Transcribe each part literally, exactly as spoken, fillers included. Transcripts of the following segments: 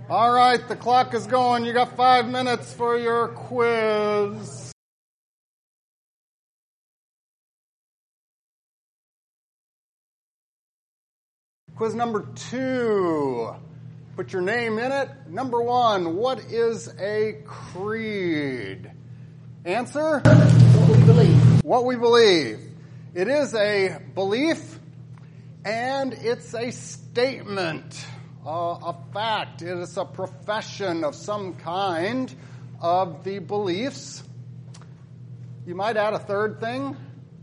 All right, the clock is going. You got five minutes for your quiz. Quiz number two. Put your name in it. Number one, what is a creed? Answer? What we believe. What we believe. It is a belief, and it's a statement, uh, a fact. It is a profession of some kind of the beliefs. You might add a third thing,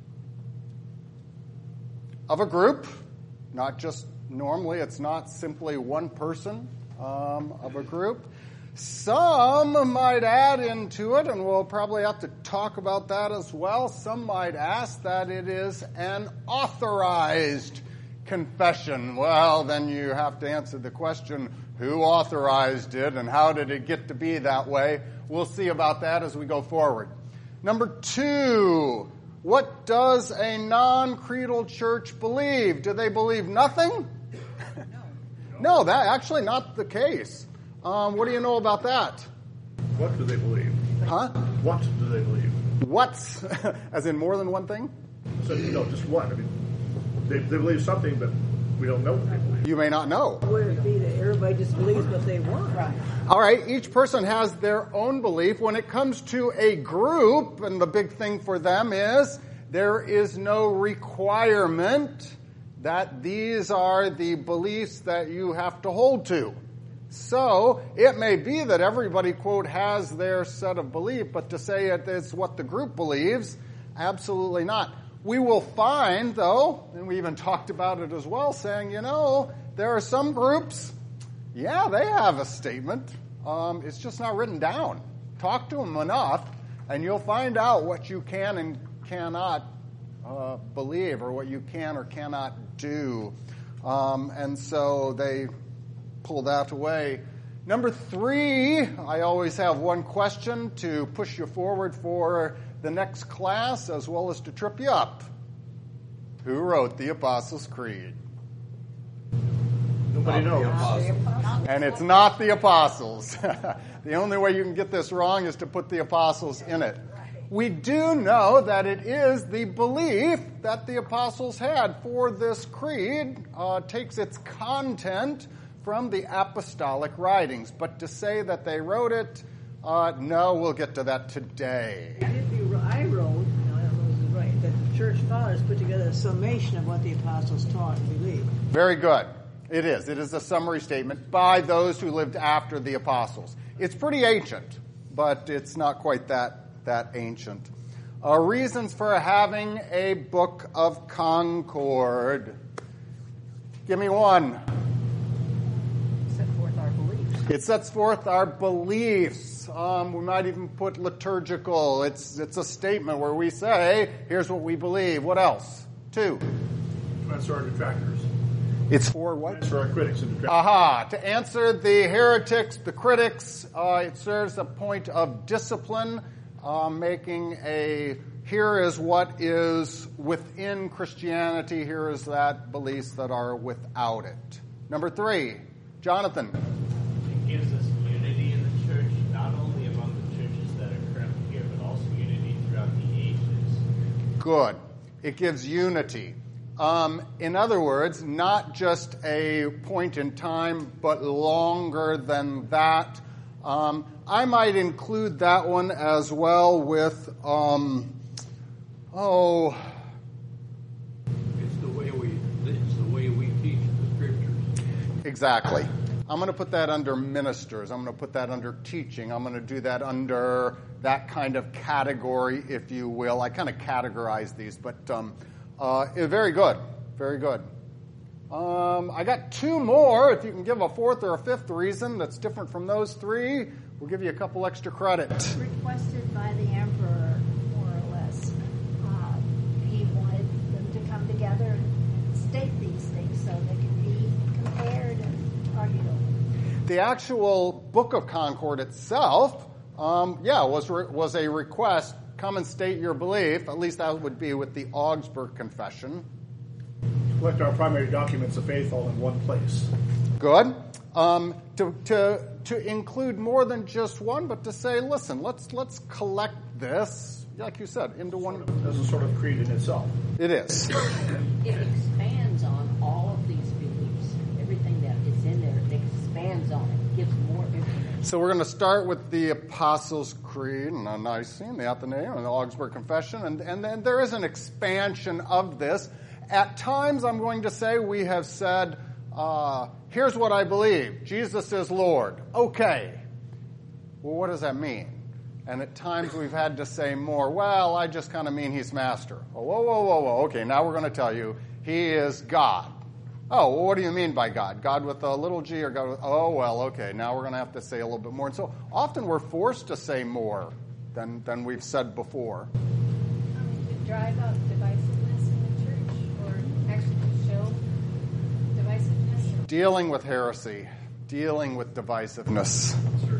of a group, not just normally, it's not simply one person, um, of a group. Some might add into it, and we'll probably have to talk about that as well. Some might ask that it is an authorized confession. Well, then you have to answer the question, who authorized it and how did it get to be that way? We'll see about that as we go forward. Number two, what does a non-creedal church believe? Do they believe nothing? No, no, that actually not the case. Um, what do you know about that? What do they believe? Huh? What do they believe? What's? As in more than one thing? So, no, just what? I mean, they, they believe something, but we don't know what they believe. You may not know. Would it be that everybody just believes what they want? Right. All right, each person has their own belief. When it comes to a group, and the big thing for them is there is no requirement that these are the beliefs that you have to hold to. So it may be that everybody, quote, has their set of belief, but to say it is what the group believes, absolutely not. We will find, though, and we even talked about it as well, saying, you know, there are some groups, yeah, they have a statement. Um, it's just not written down. Talk to them enough, and you'll find out what you can and cannot uh, believe, or what you can or cannot do. Um, and so they pull that away. Number three, I always have one question to push you forward for the next class as well as to trip you up. Who wrote the Apostles' Creed? Nobody knows. And it's not the apostles. The only way you can get this wrong is to put the apostles in it. We do know that it is the belief that the apostles had for this creed, uh, takes its content from the apostolic writings. But to say that they wrote it, uh, no, we'll get to that today. If you, I wrote, no, I don't know if this is right, that the church fathers put together a summation of what the apostles taught and believed. Very good. It is. It is a summary statement by those who lived after the apostles. It's pretty ancient, but it's not quite that, that ancient. Uh, reasons for having a Book of Concord. Give me one. It sets forth our beliefs. Um, we might even put liturgical. It's it's a statement where we say, here's what we believe. What else? Two. To answer our detractors. It's for what? To answer our critics and detractors. Aha. To answer the heretics, the critics, uh, it serves a point of discipline, uh, making a, here is what is within Christianity, here is that beliefs that are without it. Number three, Jonathan. Gives us unity in the church, not only among the churches that are currently here, but also unity throughout the ages. Good. It gives unity. Um, in other words, not just a point in time, but longer than that. Um, I might include that one as well with, um, oh... It's the way we, it's the way we teach the scriptures. Exactly. I'm going to put that under ministers. I'm going to put that under teaching. I'm going to do that under that kind of category, if you will. I kind of categorize these, but um, uh, very good. Very good. Um, I got two more. If you can give a fourth or a fifth reason that's different from those three, we'll give you a couple extra credits. Requested by the emperor, more or less. Uh, he wanted them to come together and state these things so they could be compared and argued over. The actual Book of Concord itself, um, yeah, was re- was a request, come and state your belief. At least that would be with the Augsburg Confession. Collect our primary documents of faith all in one place. Good. Um, to, to, to include more than just one, but to say, listen, let's, let's collect this, like you said, into one. As a sort of creed in itself. It is. It expands on all of these beliefs. Everything that is in there, it expands on it, gives more information. So we're going to start with the Apostles' Creed and the Nicene, the Athenaeum, and the Augsburg Confession, and, and then there is an expansion of this. At times, I'm going to say we have said, uh, here's what I believe. Jesus is Lord. Okay. Well, what does that mean? And at times we've had to say more, well, I just kind of mean he's master. Oh, whoa, whoa, whoa, whoa. Okay, now we're going to tell you he is God. Oh, well, what do you mean by God? God with a little g or God with, oh, well, okay, now we're going to have to say a little bit more. And so often we're forced to say more than, than we've said before. Um, to drive out divisiveness in the church, or actually to show divisiveness. Dealing with heresy, dealing with divisiveness.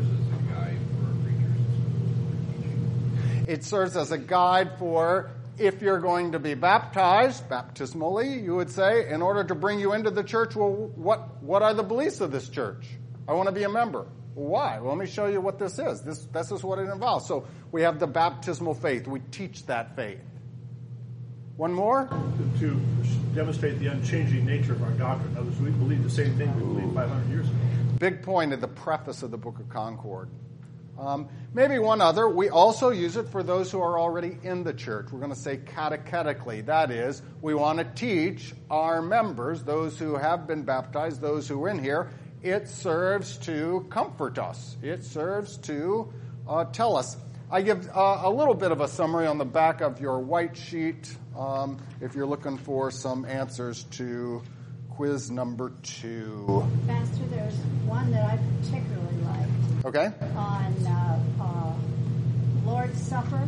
It serves as a guide for if you're going to be baptized, baptismally, you would say, in order to bring you into the church, well, what, what are the beliefs of this church? I want to be a member. Well, why? Well, let me show you what this is. This, this is what it involves. So we have the baptismal faith. We teach that faith. One more? To, to demonstrate the unchanging nature of our doctrine. In other words, we believe the same thing we believed five hundred years ago. Big point in the preface of the Book of Concord. Um, maybe one other. We also use it for those who are already in the church. We're going to say catechetically. That is, we want to teach our members, those who have been baptized, those who are in here. It serves to comfort us. It serves to uh, tell us. I give uh, a little bit of a summary on the back of your white sheet um, if you're looking for some answers to quiz number two. Pastor, there's one that I particularly like. Okay. On uh, uh, Lord's Supper.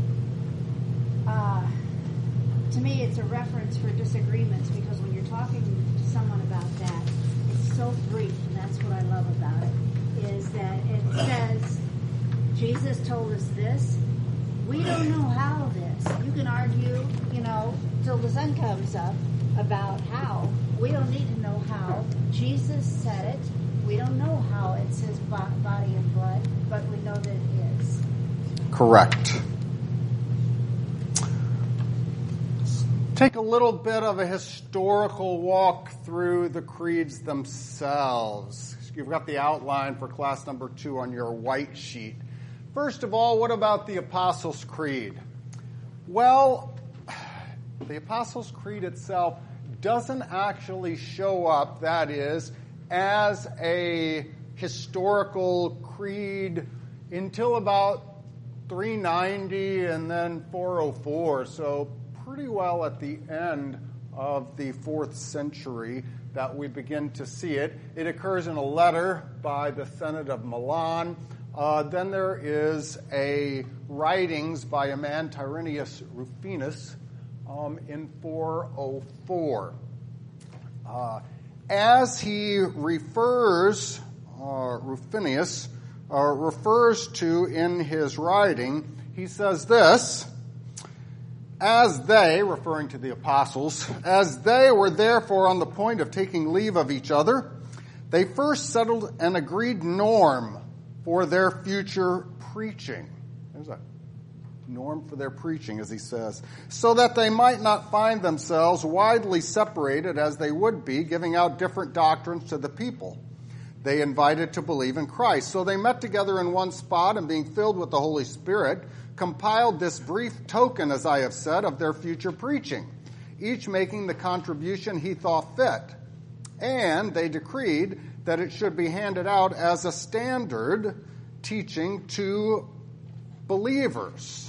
Uh, to me, it's a reference for disagreements, because when you're talking to someone about that, it's so brief, and that's what I love about it, is that it says, Jesus told us this. We don't know how this. You can argue, you know, till the sun comes up about how. We don't need to know how. Jesus said it. We don't know how it's his body and blood, but we know that it is. Correct. Take a little bit of a historical walk through the creeds themselves. You've got the outline for class number two on your white sheet. First of all, what about the Apostles' Creed? Well, the Apostles' Creed itself doesn't actually show up, that is, as a historical creed until about three ninety and then four oh four, so pretty well at the end of the fourth century that we begin to see it. It occurs in a letter by the Synod of Milan. Uh, then there is a writings by a man, Tyrannius Rufinus, um, in four oh four. Uh, as he refers, uh, Rufinus uh, refers to in his writing, he says this, as they, referring to the apostles, as they were therefore on the point of taking leave of each other, they first settled an agreed norm for their future preaching. There's a norm for their preaching, as he says, so that they might not find themselves widely separated as they would be, giving out different doctrines to the people they invited to believe in Christ. So they met together in one spot, and being filled with the Holy Spirit, compiled this brief token, as I have said, of their future preaching, each making the contribution he thought fit. And they decreed that it should be handed out as a standard teaching to believers.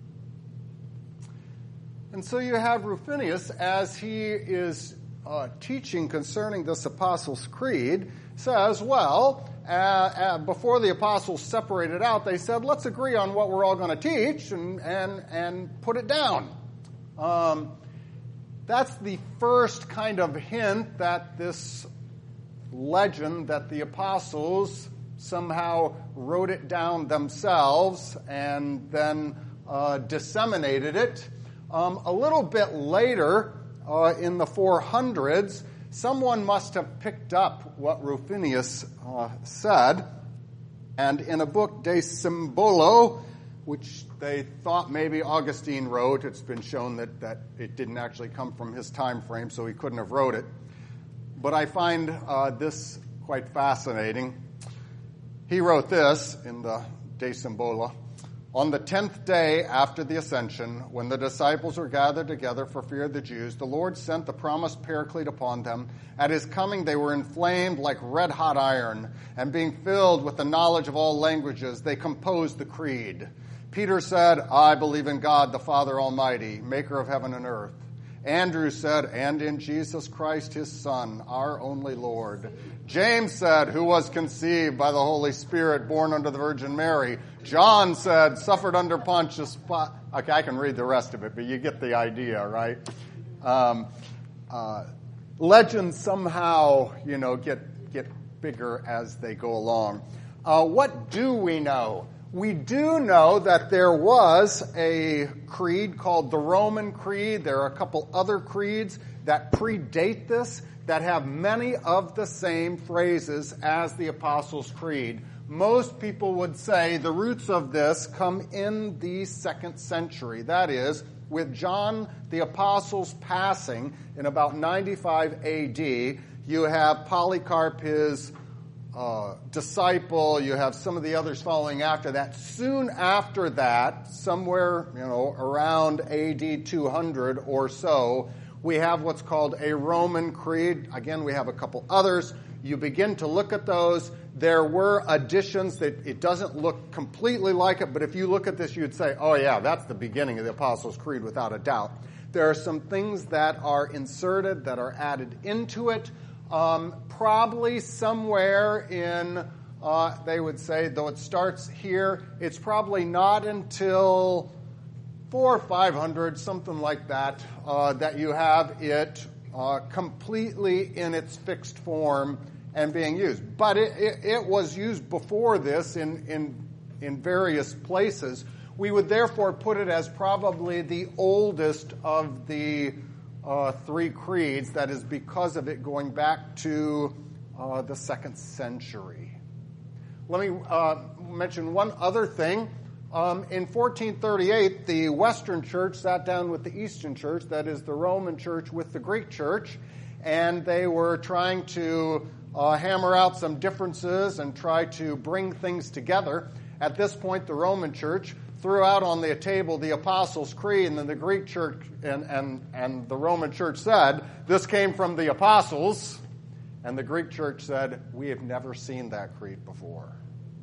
And so you have Rufinus, as he is uh, teaching concerning this Apostles' Creed, says, well, uh, uh, before the apostles separated out, they said, let's agree on what we're all going to teach and, and, and put it down. Um, that's the first kind of hint that this legend that the apostles somehow wrote it down themselves and then uh, disseminated it. Um, a little bit later, uh, in the four hundreds, someone must have picked up what Rufinus uh, said, and in a book, De Symbolo, which they thought maybe Augustine wrote, it's been shown that, that it didn't actually come from his time frame, so he couldn't have wrote it. But I find uh, this quite fascinating. He wrote this in the De Symbolo. On the tenth day after the ascension, when the disciples were gathered together for fear of the Jews, the Lord sent the promised Paraclete upon them. At his coming, they were inflamed like red-hot iron, and being filled with the knowledge of all languages, they composed the creed. Peter said, I believe in God, the Father Almighty, maker of heaven and earth. Andrew said, and in Jesus Christ, his Son, our only Lord. James said, who was conceived by the Holy Spirit, born under the Virgin Mary. John said, suffered under Pontius Pilate. Okay, I can read the rest of it, but you get the idea, right? Um, uh, legends somehow, you know, get get bigger as they go along. Uh, what do we know? We do know that there was a creed called the Roman Creed. There are a couple other creeds that predate this that have many of the same phrases as the Apostles' Creed. Most people would say the roots of this come in the second century. That is, with John the Apostle's passing in about ninety-five A D, you have Polycarp, his Uh, disciple, you have some of the others following after that. Soon after that, somewhere, you know, around A D two hundred or so, we have what's called a Roman Creed. Again, we have a couple others. You begin to look at those. There were additions that it doesn't look completely like it, but if you look at this, you'd say, oh yeah, that's the beginning of the Apostles' Creed without a doubt. There are some things that are inserted, that are added into it. Um, probably somewhere in, uh, they would say, though it starts here, it's probably not until four or five hundred, something like that, uh, that you have it uh, completely in its fixed form and being used. But it, it, it was used before this in, in, in various places. We would therefore put it as probably the oldest of the Uh, three creeds, that is because of it going back to uh, the second century. Let me uh, mention one other thing. Um, in fourteen thirty-eight, the Western Church sat down with the Eastern Church, that is the Roman Church with the Greek Church, and they were trying to uh, hammer out some differences and try to bring things together. At this point, the Roman Church threw out on the table the Apostles' Creed, and then the Greek Church and, and, and the Roman Church said, this came from the Apostles, and the Greek Church said, we have never seen that creed before.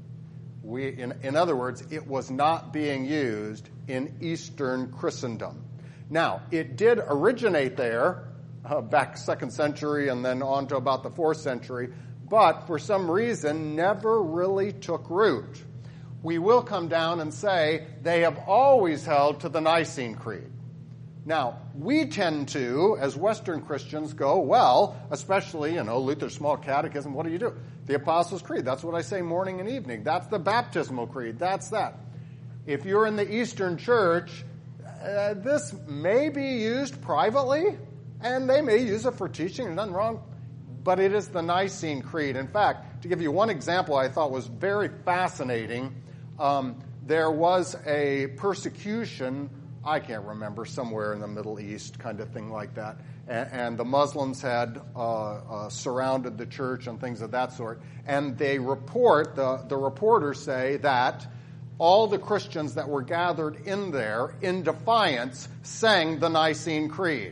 We, in, in other words, it was not being used in Eastern Christendom. Now, it did originate there, uh, back second century and then on to about the fourth century, but for some reason never really took root. We will come down and say they have always held to the Nicene Creed. Now, we tend to, as Western Christians, go, well, especially, you know, Luther's Small Catechism, what do you do? The Apostles' Creed, that's what I say morning and evening. That's the Baptismal Creed, that's that. If you're in the Eastern Church, uh, this may be used privately, and they may use it for teaching, there's nothing wrong, but it is the Nicene Creed. In fact, to give you one example I thought was very fascinating, Um, there was a persecution, I can't remember, somewhere in the Middle East, kind of thing like that. And, and the Muslims had uh, uh, surrounded the church and things of that sort. And they report, the, the reporters say that all the Christians that were gathered in there, in defiance, sang the Nicene Creed.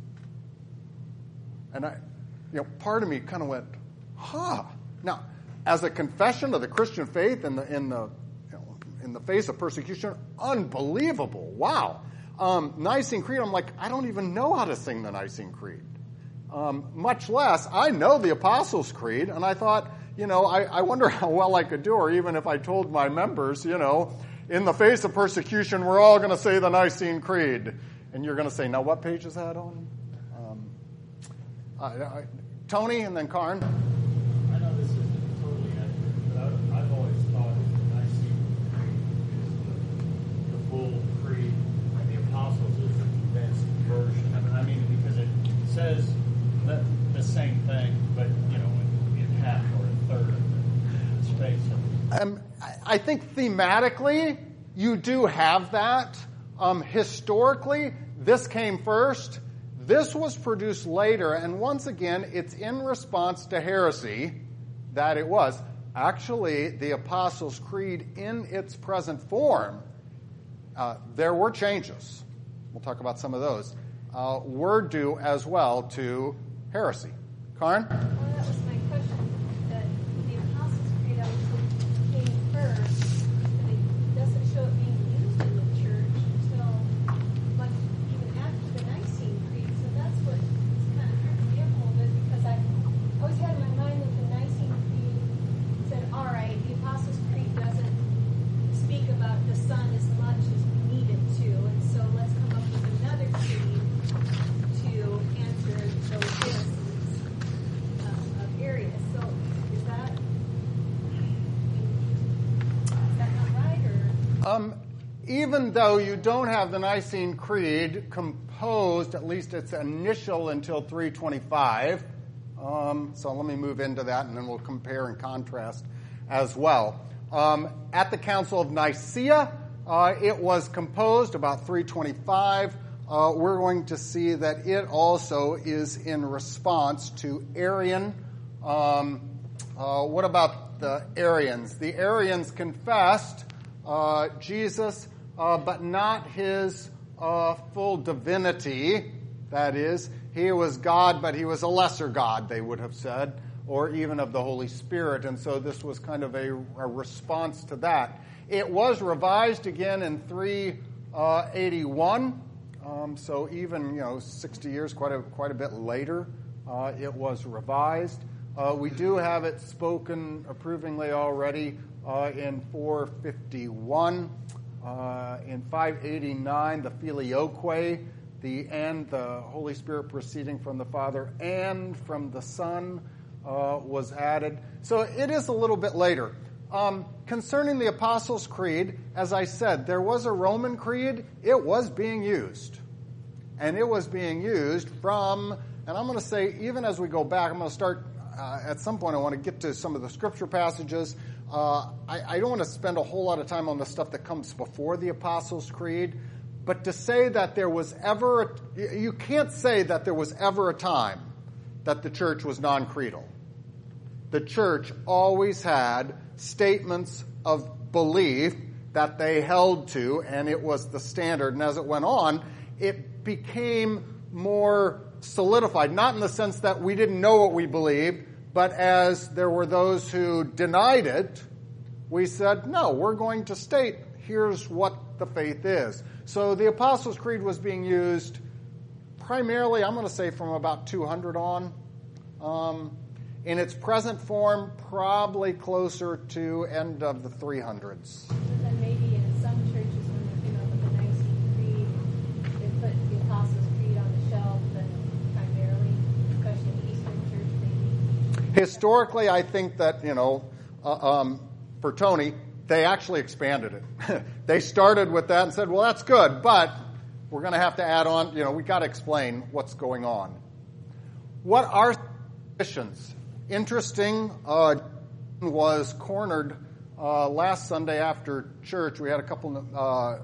And I, you know, part of me kind of went, huh. Now, as a confession of the Christian faith in the in the in the face of persecution, unbelievable. Wow. Um, Nicene Creed, I'm like, I don't even know how to sing the Nicene Creed. Um, much less, I know the Apostles' Creed, and I thought, you know, I, I wonder how well I could do, or even if I told my members, you know, in the face of persecution, we're all going to say the Nicene Creed. And you're going to say, now what page is that on? Um, uh, I, Tony, and then Karn. I know this isn't totally accurate, but I, I've always thought full creed, and the Apostles is the condensed version. I mean, because it says the, the same Um, I think thematically, you do have that. Um, historically, this came first. This was produced later, and once again, it's in response to heresy that it was. Actually, the Apostles' Creed in its present form, uh, there were changes. We'll talk about some of those. Uh, were due as well to heresy. Karen? Well, that was my question. That the Apostles' Creed obviously came first, but it doesn't show it being used in the church until much even after the Nicene Creed. So that's what is kind of hard to get hold of, because I always had in my mind that the Nicene Creed said, all right, the Apostles' Creed doesn't speak about the Son as much as we need it to, and so let's come up with another creed to answer those yes um, of Arius. So is that is that not right, or? Um, even though you don't have the Nicene Creed composed, at least its initial, until three twenty-five, um, so let me move into that, and then we'll compare and contrast as well. Um, at the Council of Nicaea, uh, it was composed about three twenty-five. Uh, we're going to see that it also is in response to Arian. Um, uh, what about the Arians? The Arians confessed uh, Jesus, uh, but not his uh, full divinity. That is, he was God, but he was a lesser God, they would have said, or even of the Holy Spirit. And so this was kind of a, a response to that. It was revised again in three eighty-one. Um, so even, you know, sixty years, quite a quite a bit later, uh, it was revised. Uh, we do have it spoken approvingly already uh, in four fifty-one. Uh, in five eighty-nine, the Filioque, the and the Holy Spirit proceeding from the Father and from the Son uh, was added. So it is a little bit later. Um, concerning the Apostles' Creed, as I said, there was a Roman creed. It was being used. And it was being used from, and I'm going to say, even as we go back, I'm going to start, uh, at some point I want to get to some of the scripture passages. Uh, I, I don't want to spend a whole lot of time on the stuff that comes before the Apostles' Creed, but to say that there was ever, a, you can't say that there was ever a time that the church was non-creedal. The church always had statements of belief that they held to, and it was the standard. And as it went on, it became more solidified, not in the sense that we didn't know what we believed, but as there were those who denied it, we said, no, we're going to state, here's what the faith is. So the Apostles' Creed was being used primarily, I'm going to say, from about two hundred on. Um, In its present form, probably closer to end of the three hundreds. But then maybe in some churches, when they came up with the Nicene Creed, they put the Apostles' Creed on the shelf, and primarily, especially in the Eastern Church, maybe. Historically, I think that, you know, uh, um, for Tony, they actually expanded it. They started with that and said, well, that's good, but we're going to have to add on, you know, we've got to explain what's going on. What are traditions? Interesting, uh, was cornered uh, last Sunday after church. We had a couple uh, uh,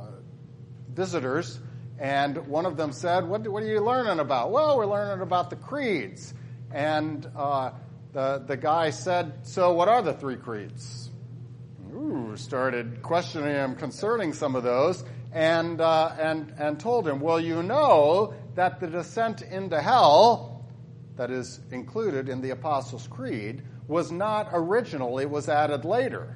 visitors, and one of them said, what, what are you learning about? Well, we're learning about the creeds. And uh, the, the guy said, so what are the three creeds? Ooh, started questioning him concerning some of those, and, uh, and, and told him, well, you know that the descent into hell that is included in the Apostles' Creed was not original. It was added later.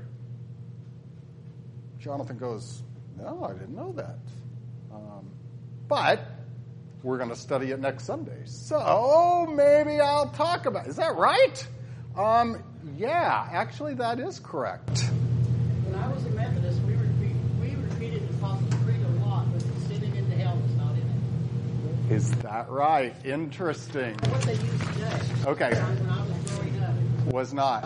Jonathan goes, no, I didn't know that. Um, but we're going to study it next Sunday. So maybe I'll talk about it. Is that right? Um, yeah, actually that is correct. When I was a Methodist, we repeat, we repeated the Apostles' Creed a lot, but descending into hell was not in it. Is that right? Interesting. What they use today. Okay. When I was growing up. Was not.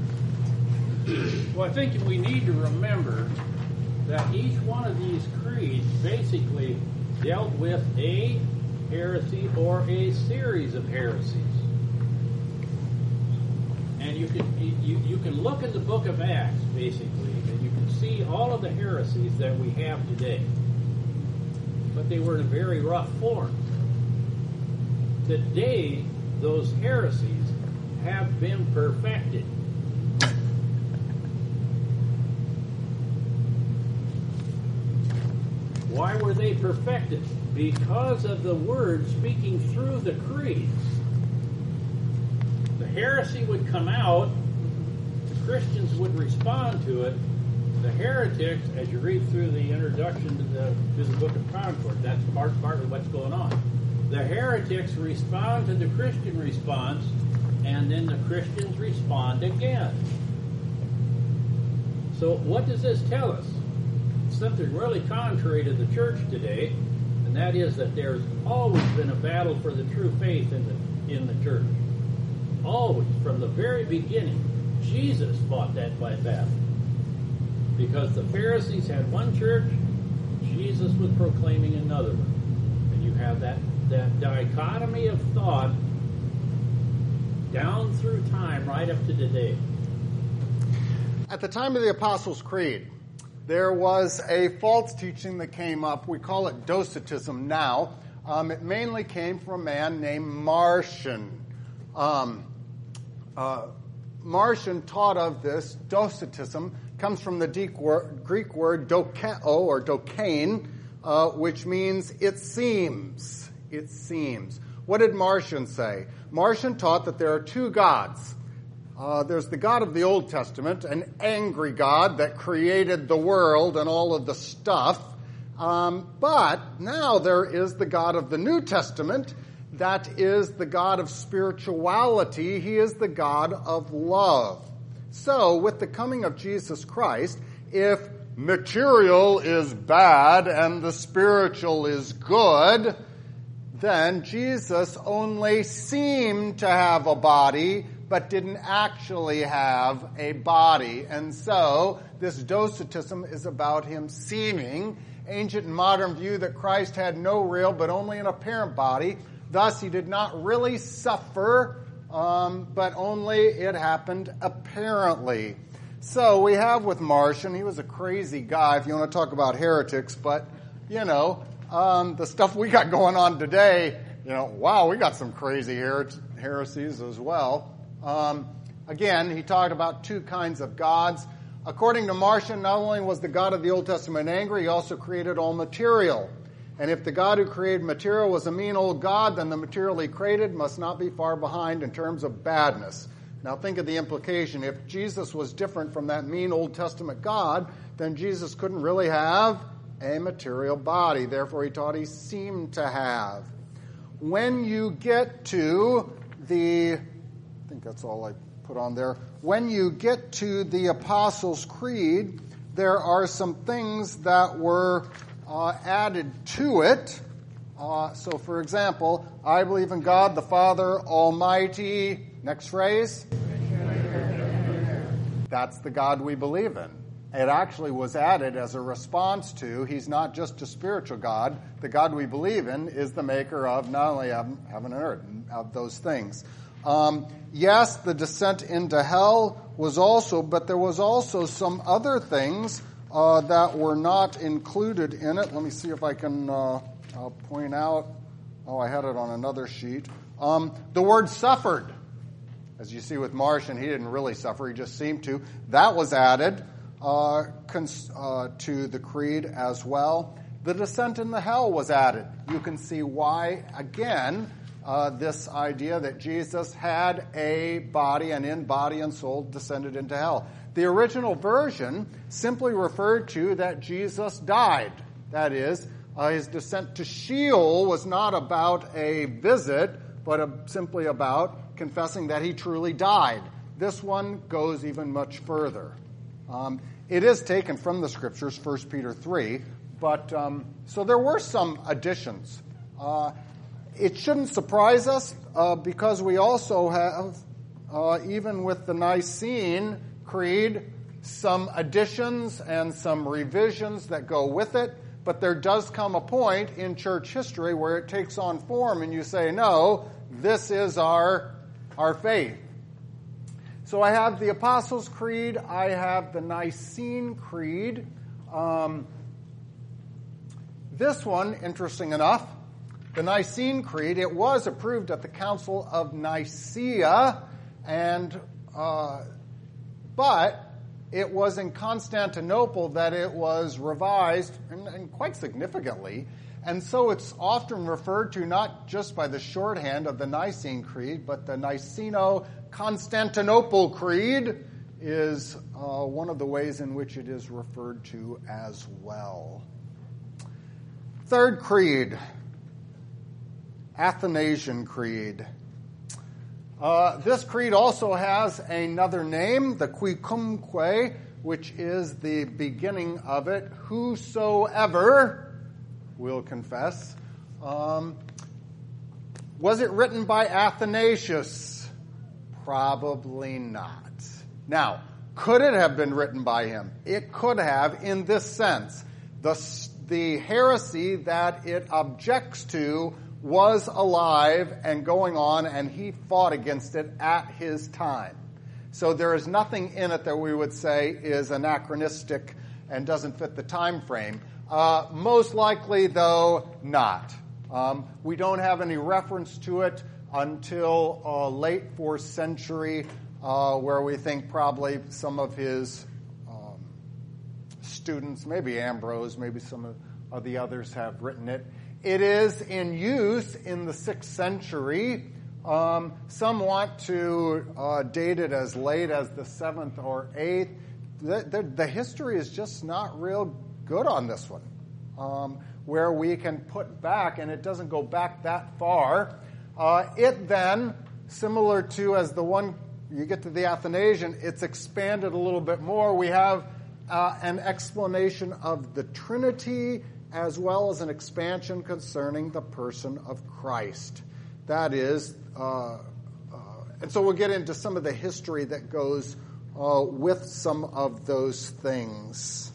Well, I think we need to remember that each one of these creeds basically dealt with a heresy or a series of heresies. And And you can you, you can look in the book of Acts, basically, and you can see all of the heresies that we have today. But they were in a very rough form. Today, those heresies have been perfected. Why were they perfected? Because of the word speaking through the creeds. The heresy would come out, the Christians would respond to it. The heretics, as you read through the introduction to the to the Book of Concord, that's part partly what's going on. The heretics respond to the Christian response, and then the Christians respond again. So what does this tell us? Something really contrary to the church today, and that is that there's always been a battle for the true faith in the in the church. Always, from the very beginning, Jesus fought that by battle. Because the Pharisees had one church, Jesus was proclaiming another one. And you have that, that dichotomy of thought down through time right up to today. At the time of the Apostles' Creed, there was a false teaching that came up. We call it Docetism now. Um, it mainly came from a man named Marcion. Um, uh, Marcion taught of this. Docetism comes from the Greek word dokeo or dokein, uh, which means it seems. It seems. What did Marcion say? Marcion taught that there are two gods. Uh, there's the God of the Old Testament, an angry God that created the world and all of the stuff. Um, but now there is the God of the New Testament that is the God of spirituality. He is the God of love. So, with the coming of Jesus Christ, if material is bad and the spiritual is good, then Jesus only seemed to have a body, but didn't actually have a body. And so, this Docetism is about him seeming. Ancient and modern view that Christ had no real, but only an apparent body. Thus, he did not really suffer, um, but only it happened apparently. So, we have with Marcion, he was a crazy guy, if you want to talk about heretics, but, you know, um, the stuff we got going on today, you know, wow, we got some crazy her- heresies as well. Um, again, he talked about two kinds of gods. According to Marcion, not only was the God of the Old Testament angry, he also created all material. And if the God who created material was a mean old God, then the material he created must not be far behind in terms of badness. Now think of the implication. If Jesus was different from that mean Old Testament God, then Jesus couldn't really have a material body. Therefore, he taught he seemed to have. When you get to the... I think that's all I put on there. When you get to the Apostles' Creed, there are some things that were uh, added to it. Uh, so, for example, I believe in God the Father Almighty. Next phrase. That's the God we believe in. It actually was added as a response to, he's not just a spiritual God. The God we believe in is the maker of not only heaven and earth, of those things. Um, yes, the descent into hell was also, but there was also some other things uh, that were not included in it. Let me see if I can uh, I'll point out. Oh, I had it on another sheet. Um, the word suffered. As you see with Marcion, he didn't really suffer. He just seemed to. That was added uh, cons- uh, to the creed as well. The descent into hell was added. You can see why, again, Uh, this idea that Jesus had a body and in body and soul descended into hell. The original version simply referred to that Jesus died. That is, uh, his descent to Sheol was not about a visit, but a, simply about confessing that he truly died. This one goes even much further. Um, it is taken from the scriptures, First Peter three, but um, so there were some additions. Uh, It shouldn't surprise us uh, because we also have, uh, even with the Nicene Creed, some additions and some revisions that go with it. But there does come a point in church history where it takes on form and you say, no, this is our, our faith. So I have the Apostles' Creed. I have the Nicene Creed. Um, this one, interesting enough, the Nicene Creed, it was approved at the Council of Nicaea, and uh, but it was in Constantinople that it was revised, and, and quite significantly. And so it's often referred to not just by the shorthand of the Nicene Creed, but the Niceno-Constantinople Creed is uh, one of the ways in which it is referred to as well. Third creed, Athanasian Creed. Uh, this creed also has another name, the Quicumque, which is the beginning of it. Whosoever will confess. Um, was it written by Athanasius? Probably not. Now, could it have been written by him? It could have, in this sense. The, the heresy that it objects to was alive and going on, and he fought against it at his time. So there is nothing in it that we would say is anachronistic and doesn't fit the time frame. Uh, most likely, though, not. Um, we don't have any reference to it until uh, late fourth century, uh, where we think probably some of his um, students, maybe Ambrose, maybe some of, of the others have written it. It is in use in the sixth century. Um, some want to uh, date it as late as the seventh or eighth. The, the, the history is just not real good on this one, um, where we can put back, and it doesn't go back that far. Uh, it then, similar to as the one, you get to the Athanasian, it's expanded a little bit more. We have uh, an explanation of the Trinity as well as an expansion concerning the person of Christ. That is, uh, uh, and so we'll get into some of the history that goes uh, with some of those things.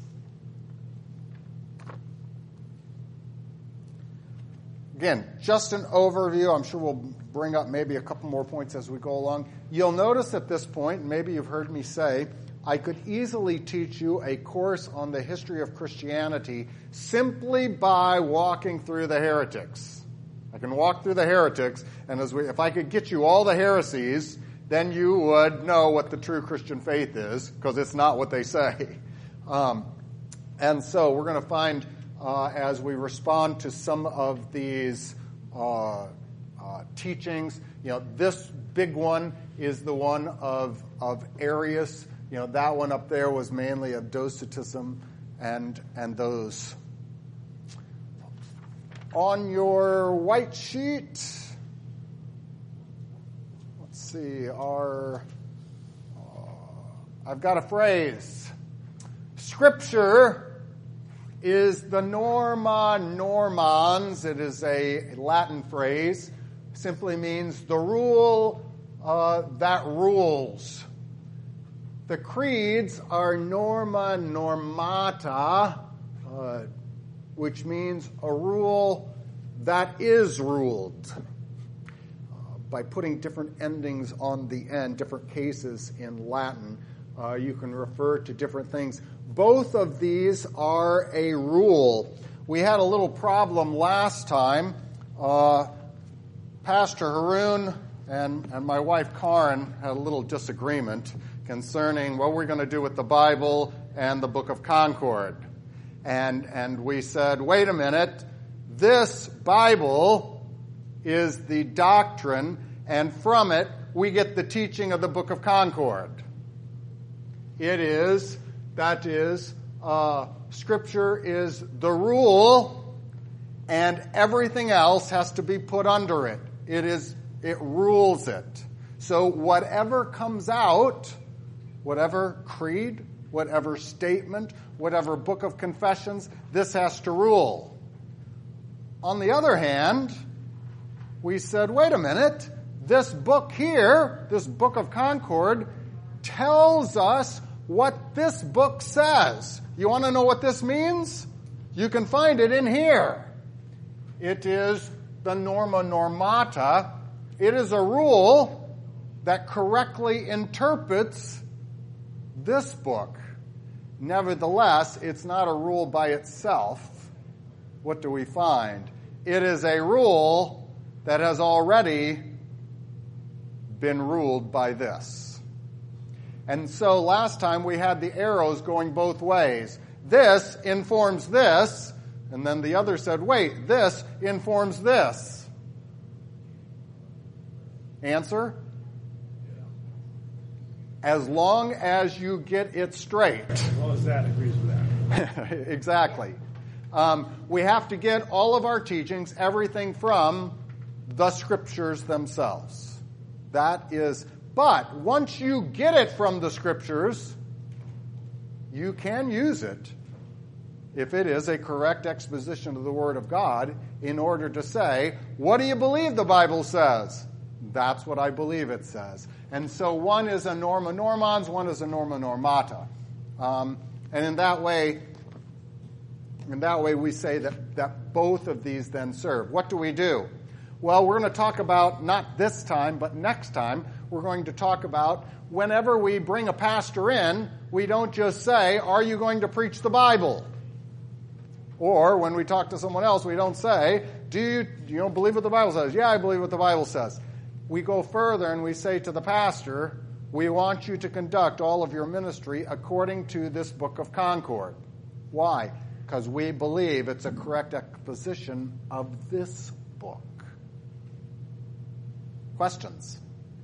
Again, just an overview. I'm sure we'll bring up maybe a couple more points as we go along. You'll notice at this point, and maybe you've heard me say, I could easily teach you a course on the history of Christianity simply by walking through the heretics. I can walk through the heretics, and as we, if I could get you all the heresies, then you would know what the true Christian faith is, because it's not what they say. Um, and so we're going to find, uh, as we respond to some of these uh, uh, teachings, you know, this big one is the one of of Arius. You know, that one up there was mainly of Docetism and and those. On your white sheet, let's see, our, uh, I've got a phrase. Scripture is the norma normans. It is a Latin phrase. Simply means the rule uh, that rules. The creeds are norma normata, uh, which means a rule that is ruled. Uh, by putting different endings on the end, different cases in Latin, uh, you can refer to different things. Both of these are a rule. We had a little problem last time. Uh, Pastor Haroon and, and my wife Karen had a little disagreement concerning what we're going to do with the Bible and the Book of Concord. And and we said, wait a minute, this Bible is the doctrine, and from it we get the teaching of the Book of Concord. It is, that is, uh, Scripture is the rule, and everything else has to be put under it. It is, it rules it. So whatever comes out, whatever creed, whatever statement, whatever book of confessions, this has to rule. On the other hand, we said, wait a minute, this book here, this Book of Concord, tells us what this book says. You want to know what this means? You can find it in here. It is the norma normata. It is a rule that correctly interprets this book. Nevertheless, it's not a rule by itself. What do we find? It is a rule that has already been ruled by this. And so last time we had the arrows going both ways. This informs this, and then the other said, wait, this informs this. Answer? As long as you get it straight. As long as that agrees with that. Exactly. Um, we have to get all of our teachings, everything from the Scriptures themselves. That is, but once you get it from the Scriptures, you can use it if it is a correct exposition of the Word of God in order to say, what do you believe the Bible says? That's what I believe it says. And so one is a norma normans, one is a norma normata. Um, and in that way, in that way we say that, that both of these then serve. What do we do? Well, we're going to talk about, not this time, but next time, we're going to talk about whenever we bring a pastor in, we don't just say, are you going to preach the Bible? Or when we talk to someone else, we don't say, do you, do you believe what the Bible says? Yeah, I believe what the Bible says. We go further and we say to the pastor, we want you to conduct all of your ministry according to this Book of Concord. Why? Because we believe it's a correct exposition of this book. Questions?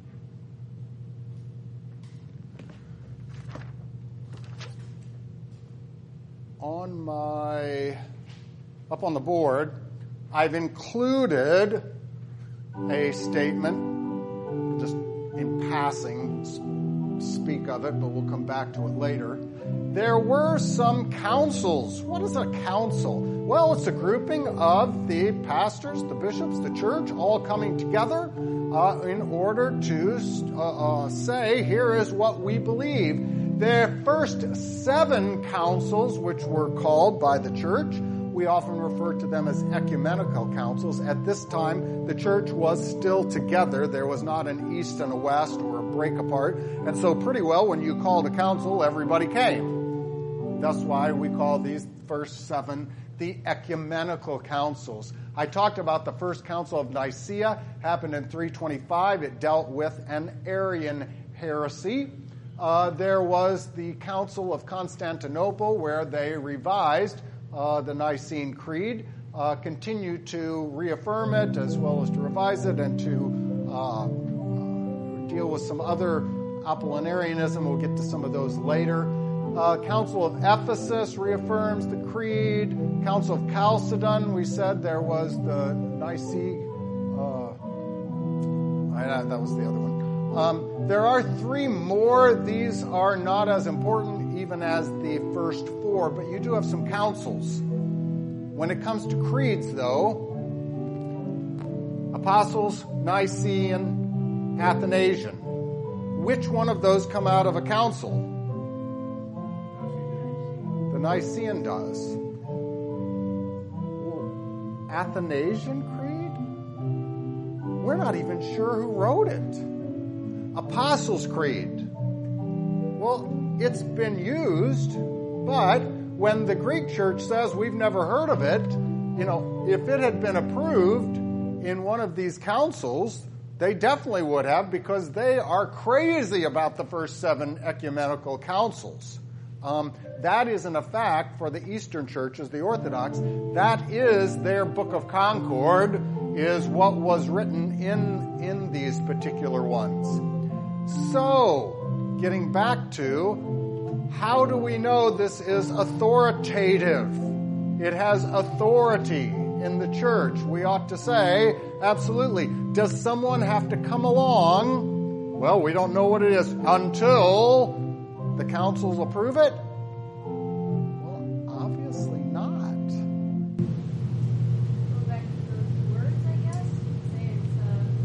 On my, up on the board, I've included a statement, just in passing, speak of it, but we'll come back to it later. There were some councils. What is a council? Well, it's a grouping of the pastors, the bishops, the church, all coming together uh, in order to uh, uh, say, here is what we believe. The first seven councils, which were called by the church, we often refer to them as ecumenical councils. At this time, the church was still together. There was not an east and a west or a break apart. And so pretty well, when you called a council, everybody came. That's why we call these first seven the ecumenical councils. I talked about the first council of Nicaea, happened in three twenty-five. It dealt with an Arian heresy. Uh, there was the Council of Constantinople, where they revised uh, the Nicene Creed, uh, continued to reaffirm it as well as to revise it and to uh, uh, deal with some other Apollinarianism. We'll get to some of those later. Uh, Council of Ephesus reaffirms the Creed. Council of Chalcedon, we said there was the Nicene. Uh, I, that was the other one. Um, there are three more. These are not as important even as the first four, but you do have some councils. When it comes to creeds, though, Apostles, Nicene, Athanasian. Which one of those come out of a council? The Nicene does. Well, Athanasian Creed? We're not even sure who wrote it. Apostles' Creed. Well, it's been used, but when the Greek church says we've never heard of it, you know, if it had been approved in one of these councils, they definitely would have, because they are crazy about the first seven ecumenical councils. Um, that is, in a fact, for the Eastern churches, the Orthodox, that is their Book of Concord, is what was written in, in these particular ones. So, getting back to, how do we know this is authoritative? It has authority in the church. We ought to say, absolutely. Does someone have to come along? Well, we don't know what it is until the councils approve it? Well, obviously not. Go back to those words, I guess. Say it's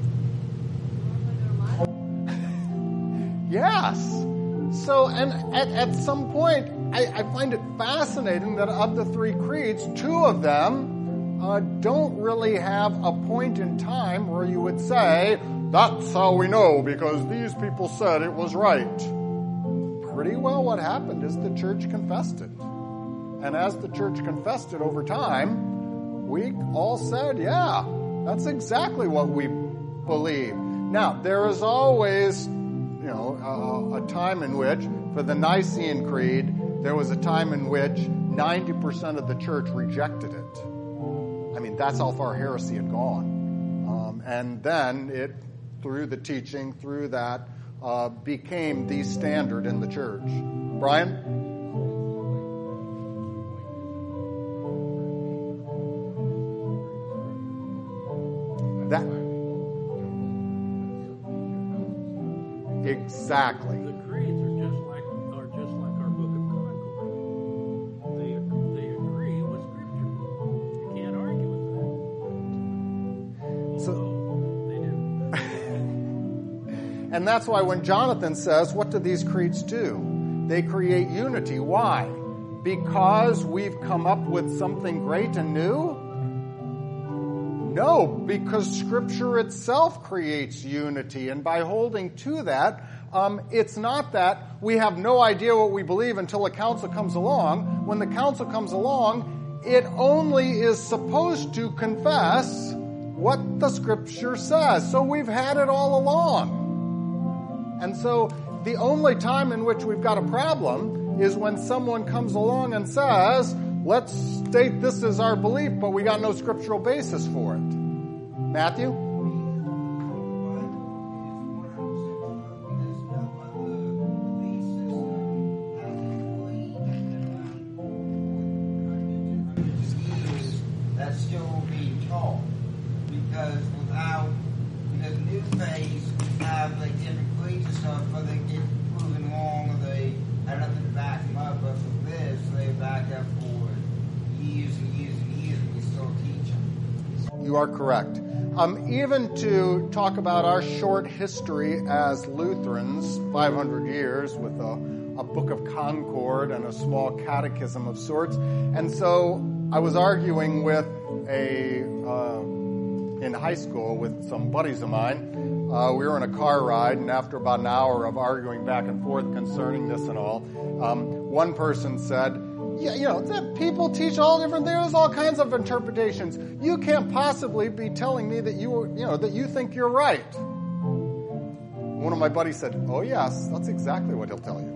uh, norma normata. Yes. So, and at, at some point, I, I find it fascinating that of the three creeds, two of them uh, don't really have a point in time where you would say, that's how we know because these people said it was right. Pretty well what happened is the church confessed it. And as the church confessed it over time, we all said, yeah, that's exactly what we believe. Now, there is always, you know, a, a time in which, for the Nicene Creed, there was a time in which ninety percent of the church rejected it. I mean, that's how far heresy had gone. Um, and then it, through the teaching, through that, uh, became the standard in the church. Brian? That. Exactly. The creeds are just like are just like our Book of Concord. They they agree with Scripture. You can't argue with that. So, Although they do. and that's why when Jonathan says, what do these creeds do? They create unity. Why? Because we've come up with something great and new? No, because Scripture itself creates unity, and by holding to that, um, it's not that we have no idea what we believe until a council comes along. When the council comes along, it only is supposed to confess what the Scripture says. So we've had it all along. And so the only time in which we've got a problem is when someone comes along and says, let's state this as our belief, but we got no scriptural basis for it. Matthew? That's still being taught. Because without the new phase, we have like different creeds and stuff, but they get proven wrong or they have nothing to back them up. But with this, they back up for years and years and years, and we still teach them. You are correct. Um, even to talk about our short history as Lutherans, five hundred years, with a, a Book of Concord and a small catechism of sorts. And so I was arguing with a, uh, in high school with some buddies of mine. Uh, we were in a car ride, and after about an hour of arguing back and forth concerning this and all, um, one person said, yeah, you know, that people teach all different, there's all kinds of interpretations. You can't possibly be telling me that you, you know, that you think you're right. One of my buddies said, oh yes, that's exactly what he'll tell you.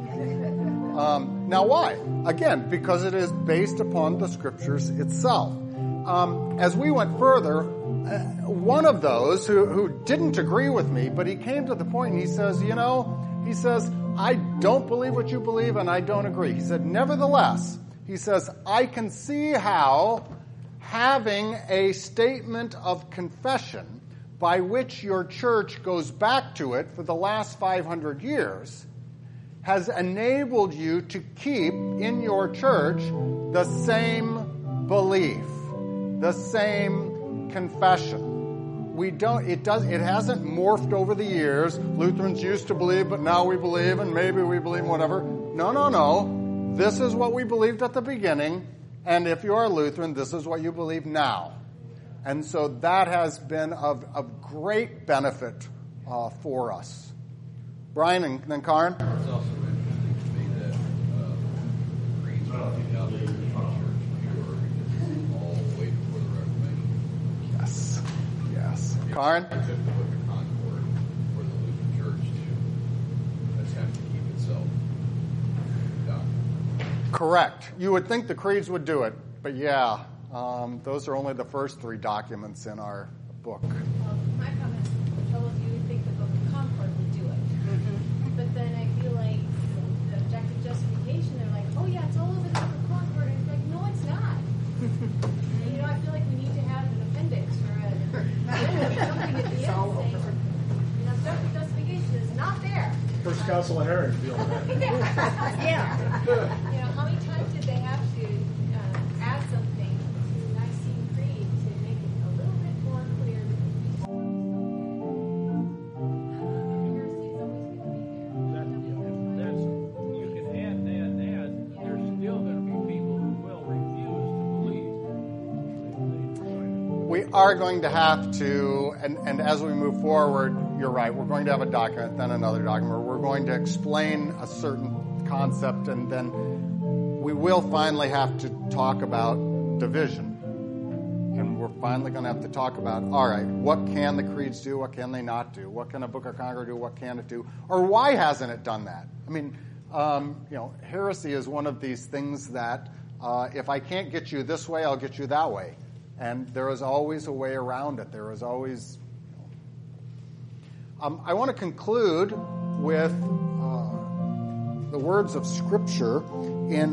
Um, now why? Again, because it is based upon the Scriptures itself. Um, as we went further, uh, one of those who, who didn't agree with me, but he came to the point and he says, you know, he says, I don't believe what you believe and I don't agree. He said, nevertheless, he says, I can see how having a statement of confession by which your church goes back to it for the last five hundred years has enabled you to keep in your church the same belief, the same confession. We don't, it does, it hasn't morphed over the years. Lutherans used to believe, but now we believe, and maybe we believe whatever. No, no, no. This is what we believed at the beginning, and if you are Lutheran, this is what you believe now. And so that has been of, of great benefit uh, for us. Brian and then Karen? It's also interesting to me that uh, creeds are coming out of the church pure because it's all way before the Reformation. Yes. Yes. Karen? I took the Book of Concord for the Lutheran Church to attempt to keep itself done. Correct. You would think the creeds would do it, but yeah, um, those are only the first three documents in our book. Well, my comment is, fellows, you would think the Book of Concord would do it. Mm-hmm. But then I feel like the objective justification, they're like, oh yeah, it's all over the Book of Concord. And it's like, no, it's not. And, you know, I feel like we need to have an appendix or a, something at the end saying, you know, objective justification is not there. First Council of Aaron feeling that. Yeah. You know, how many times did they have to uh, add something to Nicene Creed to make it a little bit more clear that these heresy is always going to be there. That, that's, you can add and add and add. There's still going to be people who will refuse to believe. They, they, We are going to have to, and, and as we move forward, you're right, we're going to have a document, then another document. We're going to explain a certain concept, and then we will finally have to talk about division. And we're finally going to have to talk about, all right, what can the creeds do? What can they not do? What can a Book of Concord do? What can it do? Or why hasn't it done that? I mean, um, you know, heresy is one of these things that uh, if I can't get you this way, I'll get you that way. And there is always a way around it. There is always... You know. um, I want to conclude with uh, the words of Scripture in...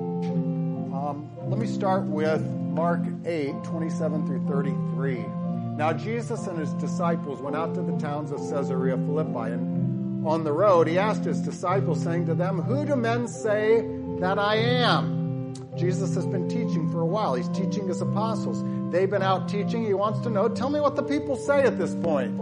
Um, let me start with Mark eight, twenty-seven through thirty-three. Now Jesus and his disciples went out to the towns of Caesarea Philippi, and on the road he asked his disciples, saying to them, "Who do men say that I am?" Jesus has been teaching for a while. He's teaching his apostles. They've been out teaching. He wants to know, tell me what the people say at this point.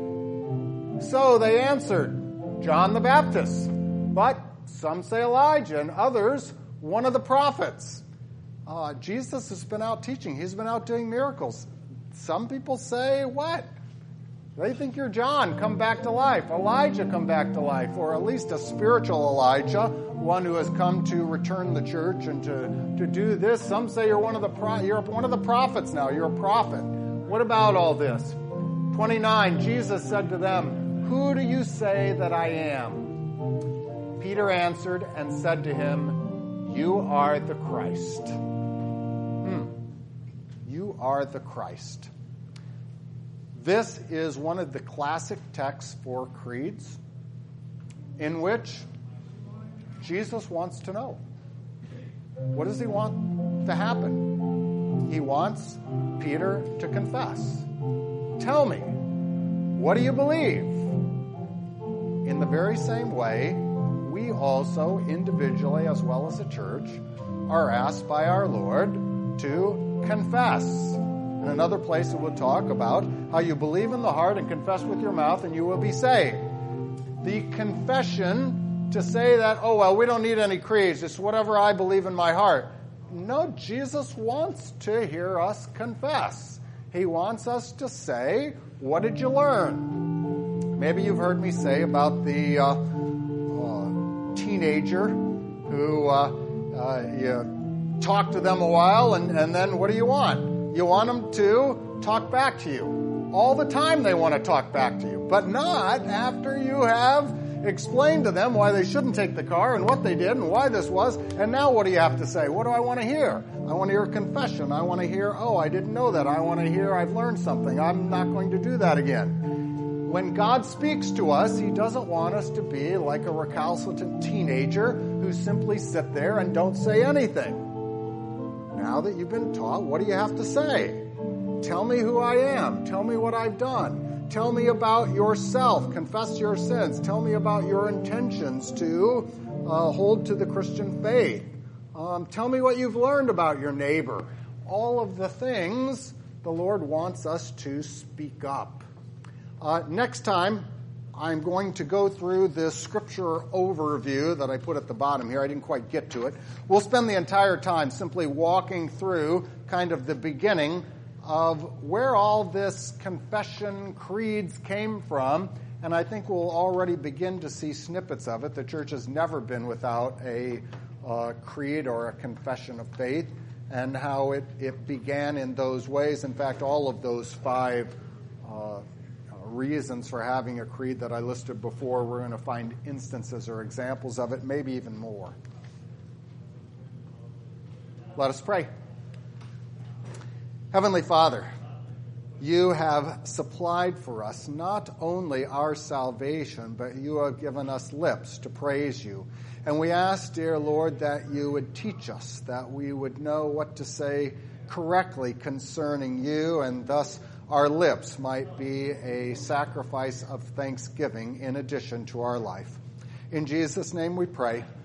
So they answered, John the Baptist, but some say Elijah, and others, one of the prophets. Uh, Jesus has been out teaching. He's been out doing miracles. Some people say, what? They think you're John, come back to life. Elijah, come back to life. Or at least a spiritual Elijah, one who has come to return the church and to, to do this. Some say you're one of the pro- you're one of the prophets now. You're a prophet. What about all this? twenty-nine, Jesus said to them, "Who do you say that I am?" Peter answered and said to him, "You are the Christ." Hmm. You are the Christ. This is one of the classic texts for creeds in which Jesus wants to know. What does he want to happen? He wants Peter to confess. Tell me, what do you believe? In the very same way, we also, individually as well as a church, are asked by our Lord to confess. In another place it will talk about how you believe in the heart and confess with your mouth and you will be saved. The confession to say that, oh, well, we don't need any creeds, it's whatever I believe in my heart. No, Jesus wants to hear us confess. He wants us to say, what did you learn? Maybe you've heard me say about the uh, uh, teenager who uh, uh, you talk to them a while and, and then what do you want? You want them to talk back to you. All the time they want to talk back to you, but not after you have explained to them why they shouldn't take the car and what they did and why this was. And now what do you have to say? What do I want to hear? I want to hear a confession. I want to hear, oh, I didn't know that. I want to hear I've learned something. I'm not going to do that again. When God speaks to us, he doesn't want us to be like a recalcitrant teenager who simply sit there and don't say anything. Now that you've been taught, what do you have to say? Tell me who I am. Tell me what I've done. Tell me about yourself. Confess your sins. Tell me about your intentions to uh, hold to the Christian faith. Um, tell me what you've learned about your neighbor. All of the things the Lord wants us to speak up. Uh, next time, I'm going to go through this scripture overview that I put at the bottom here. I didn't quite get to it. We'll spend the entire time simply walking through kind of the beginning of where all this confession creeds came from, and I think we'll already begin to see snippets of it. The church has never been without a uh, creed or a confession of faith, and how it, it began in those ways. In fact, all of those five uh, reasons for having a creed that I listed before, we're going to find instances or examples of it, maybe even more. Let us pray. Heavenly Father, you have supplied for us not only our salvation, but you have given us lips to praise you. And we ask, dear Lord, that you would teach us, that we would know what to say correctly concerning you, and thus our lips might be a sacrifice of thanksgiving in addition to our life. In Jesus' name we pray.